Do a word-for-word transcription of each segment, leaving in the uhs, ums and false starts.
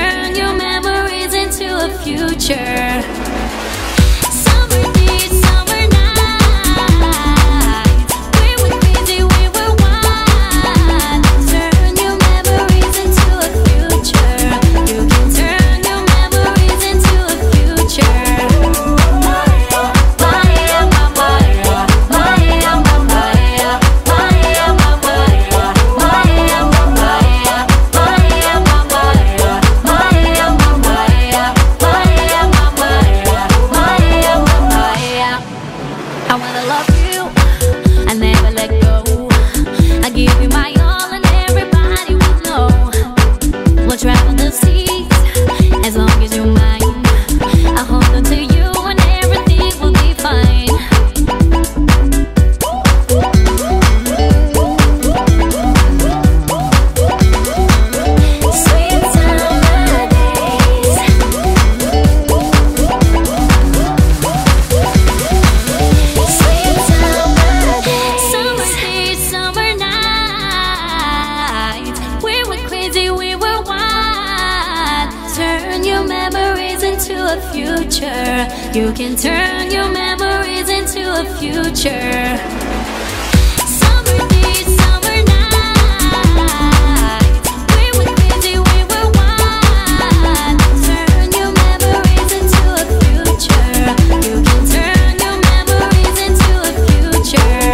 turn your memories into a future. I wanna love you, I never let go. I give you my all and everybody will know. We'll travel the seas as long as you're mine. I'll hold on to you and everything will be fine. Sweet summer days, a future. You can turn your memories into a future. Summer days, summer nights, we were crazy, we were wild. Turn your memories into a future. You can turn your memories into a future.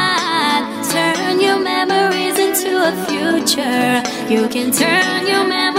You can turn your memories.